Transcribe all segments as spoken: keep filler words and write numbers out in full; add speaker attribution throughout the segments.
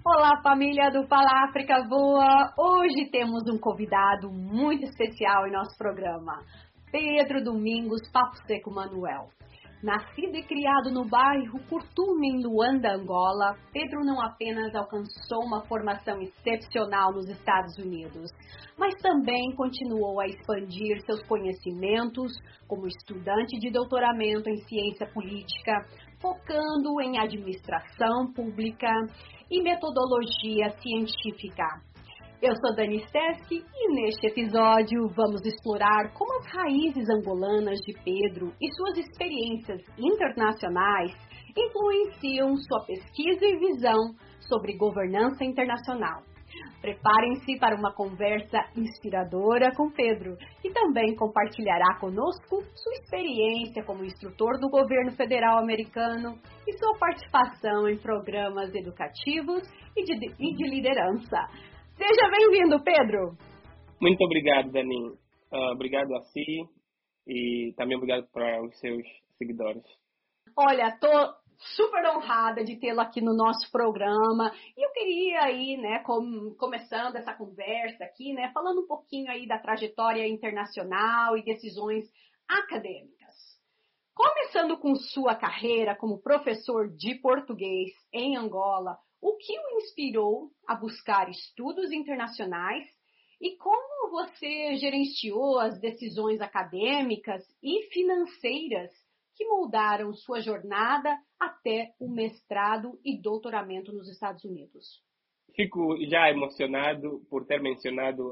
Speaker 1: Olá, família do Fala África Voa! Hoje temos um convidado muito especial em nosso programa, Pedro Domingos Papo Seco Manuel. Nascido e criado no bairro Kurtume, em Luanda, Angola, Pedro não apenas alcançou uma formação excepcional nos Estados Unidos, mas também continuou a expandir seus conhecimentos como estudante de doutoramento em ciência política, focando em administração pública e metodologia científica. Eu sou Dani Stesky e neste episódio vamos explorar como as raízes angolanas de Pedro e suas experiências internacionais influenciam sua pesquisa e visão sobre governança internacional. Preparem-se para uma conversa inspiradora com Pedro, que também compartilhará conosco sua experiência como instrutor do governo federal americano e sua participação em programas educativos e de, e de liderança. Seja bem-vindo, Pedro!
Speaker 2: Muito obrigado, Dani. Uh, obrigado a si e também obrigado para os seus seguidores.
Speaker 1: Olha, estou super honrada de tê-lo aqui no nosso programa e eu queria aí, né, com, começando essa conversa aqui, né, falando um pouquinho aí da trajetória internacional e decisões acadêmicas. Começando com sua carreira como professor de português em Angola, o que o inspirou a buscar estudos internacionais e como você gerenciou as decisões acadêmicas e financeiras que moldaram sua jornada até o mestrado e doutoramento nos Estados Unidos?
Speaker 2: Fico já emocionado por ter mencionado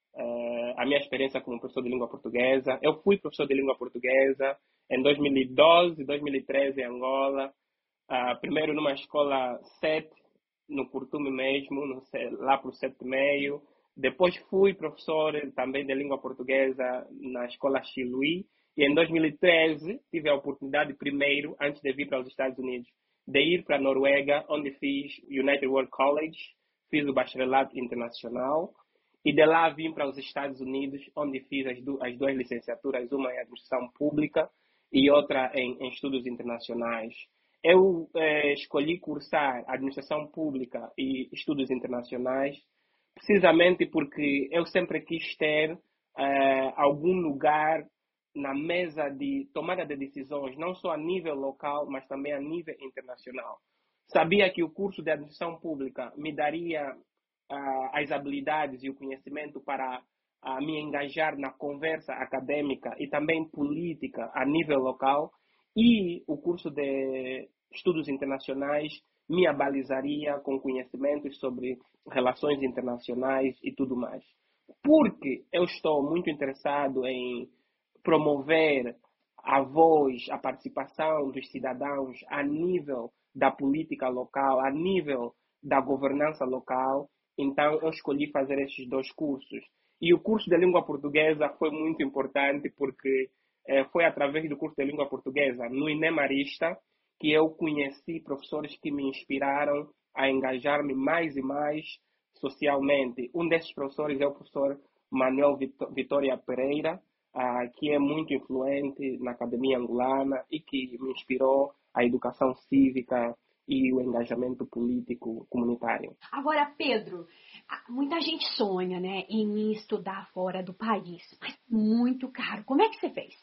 Speaker 2: uh, a minha experiência como professor de língua portuguesa. Eu fui professor de língua portuguesa em dois mil e doze, dois mil e treze em Angola, uh, primeiro numa escola sete, no Kurtume mesmo, no, lá para o sete e meio. Depois fui professor também de língua portuguesa na escola Chiluí. E em dois mil e treze tive a oportunidade primeiro, antes de vir para os Estados Unidos, de ir para a Noruega, onde fiz United World College, fiz o bacharelato internacional. E de lá vim para os Estados Unidos, onde fiz as, du as duas licenciaturas, uma em administração pública e outra em, em estudos internacionais. Eu eh, escolhi cursar administração pública e estudos internacionais, precisamente porque eu sempre quis ter eh, algum lugar na mesa de tomada de decisões, não só a nível local, mas também a nível internacional. Sabia que o curso de administração pública me daria uh, as habilidades e o conhecimento para uh, me engajar na conversa acadêmica e também política a nível local, e o curso de estudos internacionais me abalizaria com conhecimentos sobre relações internacionais e tudo mais. Porque eu estou muito interessado em promover a voz, a participação dos cidadãos a nível da política local, a nível da governança local, então eu escolhi fazer esses dois cursos. E o curso de língua portuguesa foi muito importante porque eh, foi através do curso de língua portuguesa no INEMarista que eu conheci professores que me inspiraram a engajar-me mais e mais socialmente. Um desses professores é o professor Manuel Vitória Pereira, Uh, que é muito influente na academia angolana e que me inspirou a educação cívica e o engajamento político comunitário.
Speaker 1: Agora, Pedro, muita gente sonha, né, em estudar fora do país, mas muito caro. Como é que você fez?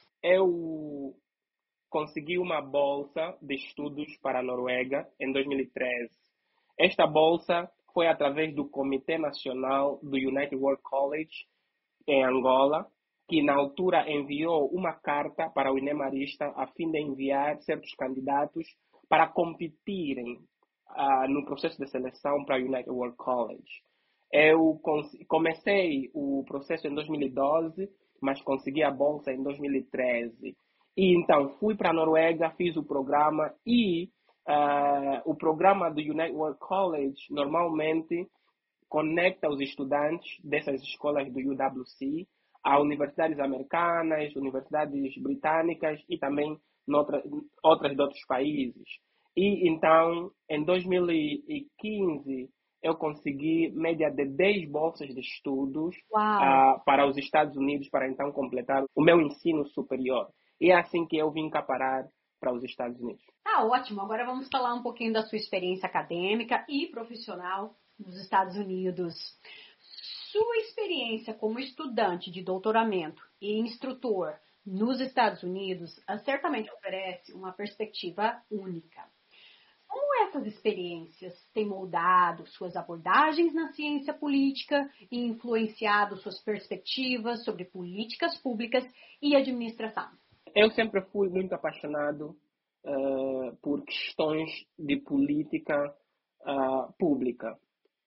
Speaker 2: Eu consegui uma bolsa de estudos para a Noruega em dois mil e treze. Esta bolsa foi através do Comitê Nacional do United World College em Angola, que na altura enviou uma carta para o INEMarista a fim de enviar certos candidatos para competirem uh, no processo de seleção para o United World College. Eu comecei o processo em dois mil e doze, mas consegui a bolsa em dois mil e treze. E então fui para a Noruega, fiz o programa e uh, o programa do United World College normalmente conecta os estudantes dessas escolas do U W C a universidades americanas, universidades britânicas e também noutra, outras de outros países. E então, em dois mil e quinze, eu consegui média de dez bolsas de estudos uh, para os Estados Unidos para então completar o meu ensino superior. E é assim que eu vim cá parar para os Estados Unidos.
Speaker 1: Ah, ótimo. Agora vamos falar um pouquinho da sua experiência acadêmica e profissional nos Estados Unidos. Sua experiência como estudante de doutoramento e instrutor nos Estados Unidos certamente oferece uma perspectiva única. Como essas experiências têm moldado suas abordagens na ciência política e influenciado suas perspectivas sobre políticas públicas e administração?
Speaker 2: Eu sempre fui muito apaixonado uh, por questões de política uh, pública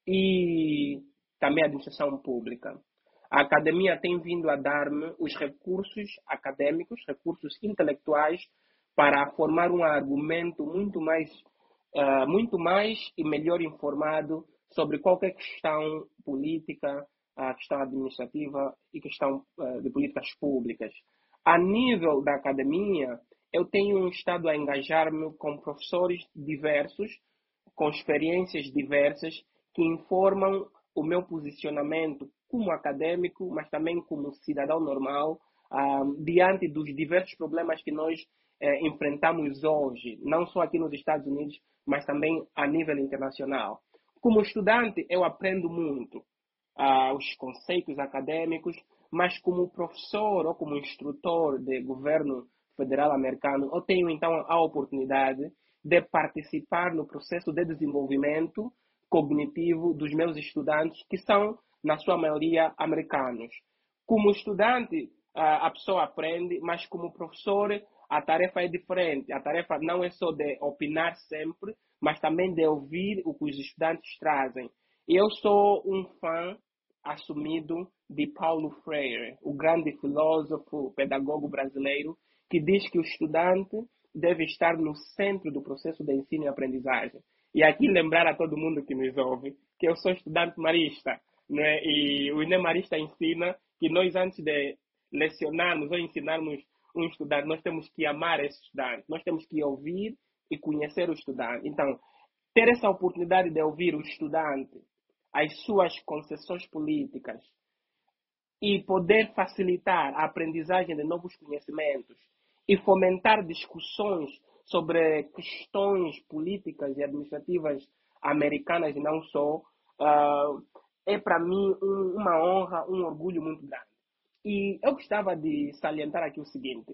Speaker 2: e também administração pública. A academia tem vindo a dar-me os recursos acadêmicos, recursos intelectuais, para formar um argumento muito mais, uh, muito mais e melhor informado sobre qualquer questão política, a questão administrativa e questão uh, de políticas públicas. A nível da academia, eu tenho estado a engajar-me com professores diversos, com experiências diversas, que informam o meu posicionamento como acadêmico, mas também como cidadão normal, ah, diante dos diversos problemas que nós eh, enfrentamos hoje, não só aqui nos Estados Unidos, mas também a nível internacional. Como estudante, eu aprendo muito ah, os conceitos acadêmicos, mas como professor ou como instrutor de governo federal americano, eu tenho então a oportunidade de participar no processo de desenvolvimento cognitivo dos meus estudantes, que são, na sua maioria, americanos. Como estudante, a pessoa aprende, mas como professor, a tarefa é diferente. A tarefa não é só de opinar sempre, mas também de ouvir o que os estudantes trazem. Eu sou um fã assumido de Paulo Freire, o grande filósofo, pedagogo brasileiro, que diz que o estudante deve estar no centro do processo de ensino e aprendizagem. E aqui lembrar a todo mundo que nos ouve que eu sou estudante marista, não é? E o Enem Marista ensina que nós, antes de lecionarmos ou ensinarmos um estudante, nós temos que amar esse estudante, nós temos que ouvir e conhecer o estudante. Então, ter essa oportunidade de ouvir o estudante, as suas concessões políticas e poder facilitar a aprendizagem de novos conhecimentos e fomentar discussões sobre questões políticas e administrativas americanas e não só, uh, é para mim um, uma honra, um orgulho muito grande. E eu gostava de salientar aqui o seguinte: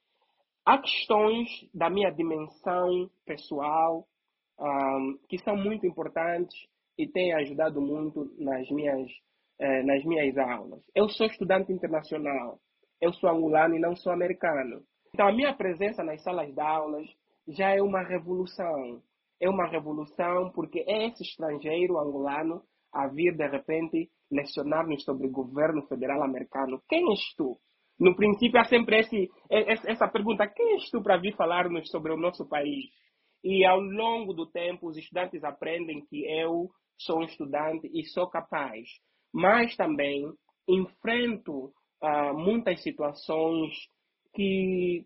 Speaker 2: há questões da minha dimensão pessoal um, que são muito importantes e têm ajudado muito nas minhas, eh, nas minhas aulas. Eu sou estudante internacional, eu sou angolano e não sou americano. Então, a minha presença nas salas de aulas já é uma revolução. É uma revolução porque é esse estrangeiro angolano a vir, de repente, lecionar-nos sobre o governo federal americano. Quem és tu? No princípio, há sempre esse, essa pergunta: quem és tu para vir falar-nos sobre o nosso país? E, ao longo do tempo, os estudantes aprendem que eu sou um estudante e sou capaz. Mas também enfrento uh, muitas situações que,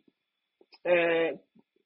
Speaker 2: eh,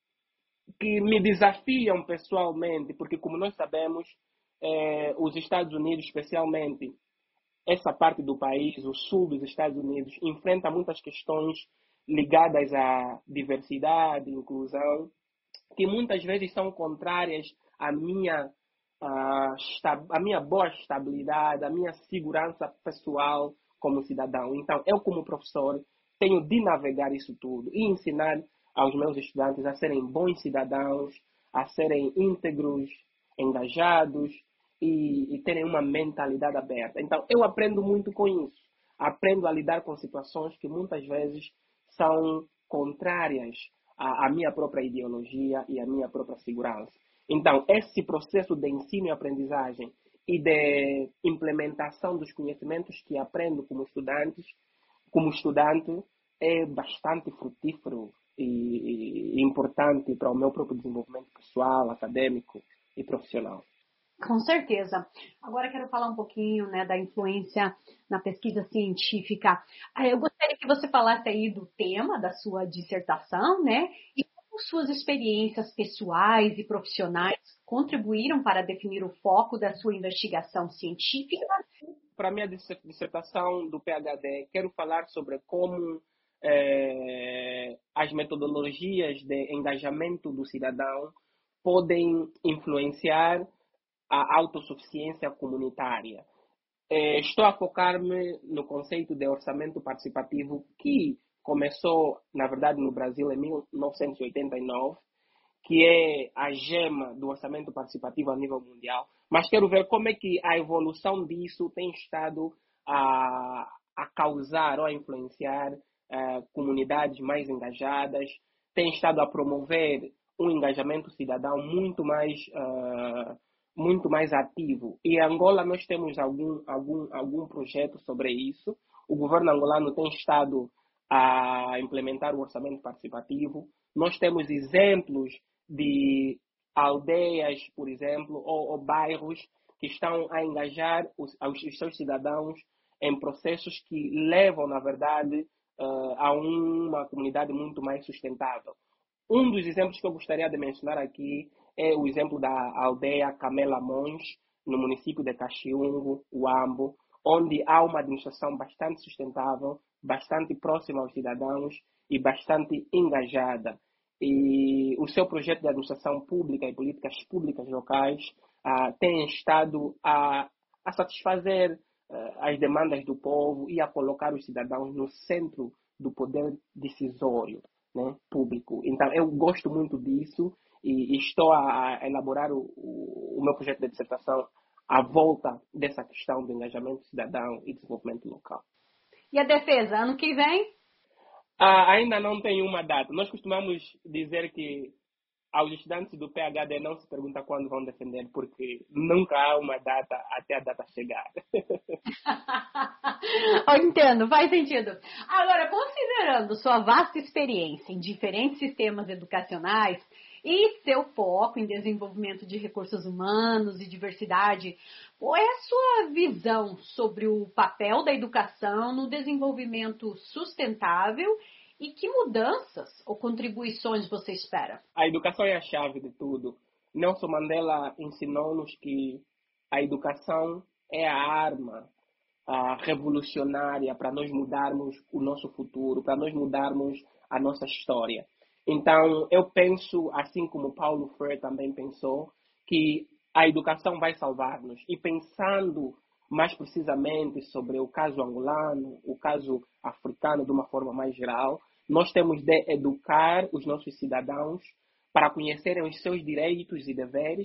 Speaker 2: que me desafiam pessoalmente, porque, como nós sabemos, eh, os Estados Unidos, especialmente essa parte do país, o sul dos Estados Unidos, enfrenta muitas questões ligadas à diversidade, inclusão, que muitas vezes são contrárias à minha, à, à minha boa estabilidade, à minha segurança pessoal como cidadão. Então, eu, como professor, tenho de navegar isso tudo e ensinar aos meus estudantes a serem bons cidadãos, a serem íntegros, engajados e, e terem uma mentalidade aberta. Então, eu aprendo muito com isso. Aprendo a lidar com situações que muitas vezes são contrárias à, à minha própria ideologia e à minha própria segurança. Então, esse processo de ensino e aprendizagem e de implementação dos conhecimentos que aprendo como estudantes, como estudante, é bastante frutífero e, e importante para o meu próprio desenvolvimento pessoal, acadêmico e profissional.
Speaker 1: Com certeza. Agora quero falar um pouquinho, né, da influência na pesquisa científica. Eu gostaria que você falasse aí do tema da sua dissertação, né, e como suas experiências pessoais e profissionais contribuíram para definir o foco da sua investigação científica.
Speaker 2: Para a minha dissertação do PhD, quero falar sobre como eh, as metodologias de engajamento do cidadão podem influenciar a autossuficiência comunitária. Eh, estou a focar-me no conceito de orçamento participativo que começou, na verdade, no Brasil em mil novecentos e oitenta e nove, que é a gema do orçamento participativo a nível mundial, mas quero ver como é que a evolução disso tem estado a, a causar ou a influenciar uh, comunidades mais engajadas, tem estado a promover um engajamento cidadão muito mais, uh, muito mais ativo. E em Angola nós temos algum, algum, algum projeto sobre isso. O governo angolano tem estado a implementar o orçamento participativo. Nós temos exemplos de aldeias, por exemplo, ou, ou bairros que estão a engajar os, os seus cidadãos em processos que levam, na verdade, uh, a uma comunidade muito mais sustentável. Um dos exemplos que eu gostaria de mencionar aqui é o exemplo da aldeia Camelamões, no município de Caxiungo, Uambo, onde há uma administração bastante sustentável, bastante próxima aos cidadãos e bastante engajada. E o seu projeto de administração pública e políticas públicas locais uh, tem estado a, a satisfazer uh, as demandas do povo e a colocar os cidadãos no centro do poder decisório, né, público. Então, eu gosto muito disso e, e estou a, a elaborar o, o, o meu projeto de dissertação à volta dessa questão do engajamento cidadão e desenvolvimento local.
Speaker 1: E a defesa, ano que vem?
Speaker 2: Ah, ainda não tem uma data. Nós costumamos dizer que aos estudantes do P H D não se pergunta quando vão defender, porque nunca há uma data até a data chegar.
Speaker 1: Eu entendo, faz sentido. Agora, considerando sua vasta experiência em diferentes sistemas educacionais e seu foco em desenvolvimento de recursos humanos e diversidade, qual é a sua visão sobre o papel da educação no desenvolvimento sustentável e que mudanças ou contribuições você espera?
Speaker 2: A educação é a chave de tudo. Nelson Mandela ensinou-nos que a educação é a arma a revolucionária para nós mudarmos o nosso futuro, para nós mudarmos a nossa história. Então, eu penso, assim como Paulo Freire também pensou, que a educação vai salvar-nos. E pensando mais precisamente sobre o caso angolano, o caso africano de uma forma mais geral, nós temos de educar os nossos cidadãos para conhecerem os seus direitos e deveres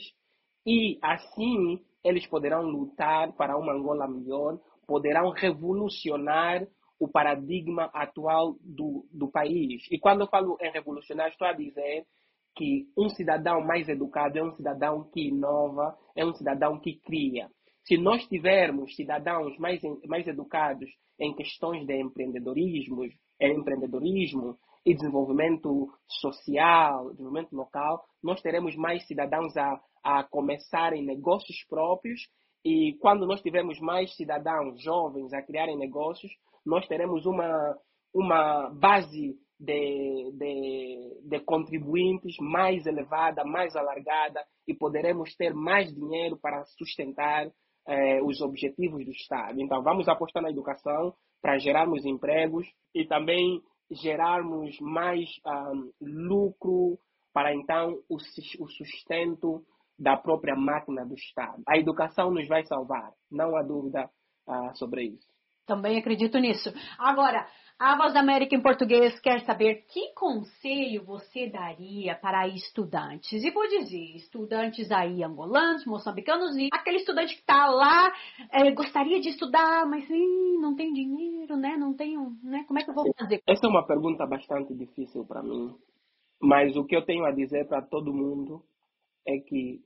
Speaker 2: e, assim, eles poderão lutar para uma Angola melhor, poderão revolucionar o paradigma atual do, do país. E quando eu falo em revolucionar, estou a dizer que um cidadão mais educado é um cidadão que inova, é um cidadão que cria. Se nós tivermos cidadãos mais, mais educados em questões de empreendedorismo, empreendedorismo e desenvolvimento social, desenvolvimento local, nós teremos mais cidadãos a, a começarem negócios próprios. E quando nós tivermos mais cidadãos jovens a criarem negócios, nós teremos uma, uma base de, de, de contribuintes mais elevada, mais alargada e poderemos ter mais dinheiro para sustentar eh, os objetivos do Estado. Então, vamos apostar na educação para gerarmos empregos e também gerarmos mais um, lucro para, então, o, o sustento da própria máquina do Estado. A educação nos vai salvar, não há dúvida uh, sobre isso.
Speaker 1: Também acredito nisso. Agora, a Voz da América em português quer saber que conselho você daria para estudantes. E vou dizer, estudantes aí angolanos, moçambicanos e aquele estudante que está lá, é, gostaria de estudar, mas sim, não tem dinheiro, né? Não tenho, né? Como é que eu vou fazer?
Speaker 2: Essa é uma pergunta bastante difícil para mim. Mas o que eu tenho a dizer para todo mundo é que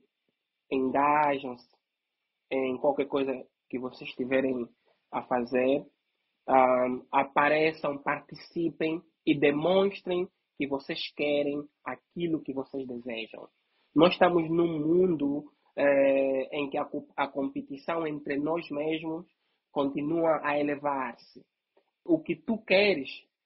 Speaker 2: engajam-se em qualquer coisa que vocês estiverem a fazer, um, apareçam, participem e demonstrem que vocês querem aquilo que vocês desejam. Nós estamos num mundo eh, em que a, a competição entre nós mesmos continua a elevar-se. O que tu queres,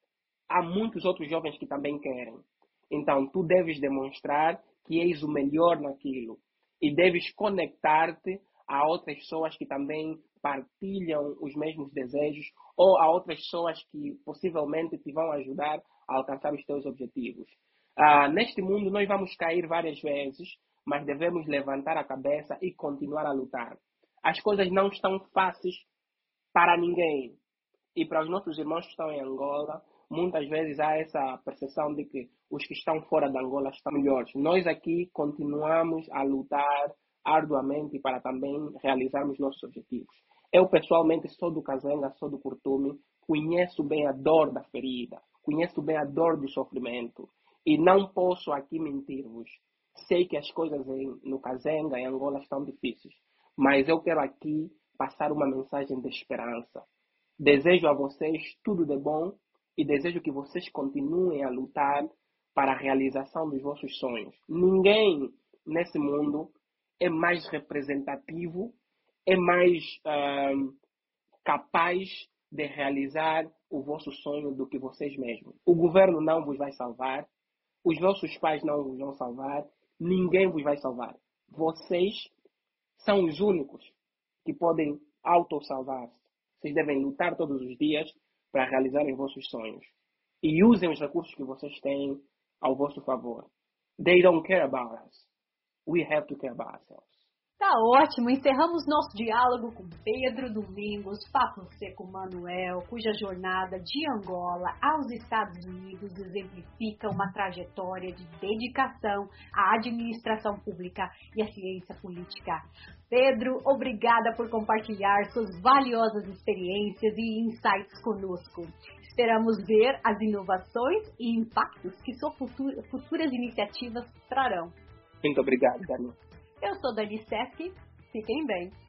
Speaker 2: há muitos outros jovens que também querem. Então, tu deves demonstrar que és o melhor naquilo e deves conectar-te há outras pessoas que também partilham os mesmos desejos, ou há outras pessoas que possivelmente te vão ajudar a alcançar os teus objetivos. Ah, neste mundo nós vamos cair várias vezes, mas devemos levantar a cabeça e continuar a lutar. As coisas não estão fáceis para ninguém. E para os nossos irmãos que estão em Angola, muitas vezes há essa percepção de que os que estão fora de Angola estão melhores. Nós aqui continuamos a lutar arduamente para também realizarmos nossos objetivos. Eu, pessoalmente, sou do Kazenga, sou do Curtume, conheço bem a dor da ferida, conheço bem a dor do sofrimento. E não posso aqui mentir-vos. Sei que as coisas em, no Kazenga, em Angola, estão difíceis. Mas eu quero aqui passar uma mensagem de esperança. Desejo a vocês tudo de bom e desejo que vocês continuem a lutar para a realização dos vossos sonhos. Ninguém nesse mundo é mais representativo, é mais uh, capaz de realizar o vosso sonho do que vocês mesmos. O governo não vos vai salvar, os vossos pais não vos vão salvar, ninguém vos vai salvar. Vocês são os únicos que podem autossalvar-se. Vocês devem lutar todos os dias para realizarem vossos sonhos. E usem os recursos que vocês têm ao vosso favor. They don't care about us. We have to care about ourselves.
Speaker 1: Tá ótimo, encerramos nosso diálogo com Pedro Domingos Papo Seco Manuel, cuja jornada de Angola aos Estados Unidos exemplifica uma trajetória de dedicação à administração pública e à ciência política. Pedro, obrigada por compartilhar suas valiosas experiências e insights conosco. Esperamos ver as inovações e impactos que suas futuras iniciativas trarão.
Speaker 2: Muito obrigado, Dani.
Speaker 1: Eu sou Dani Sesc, fiquem bem.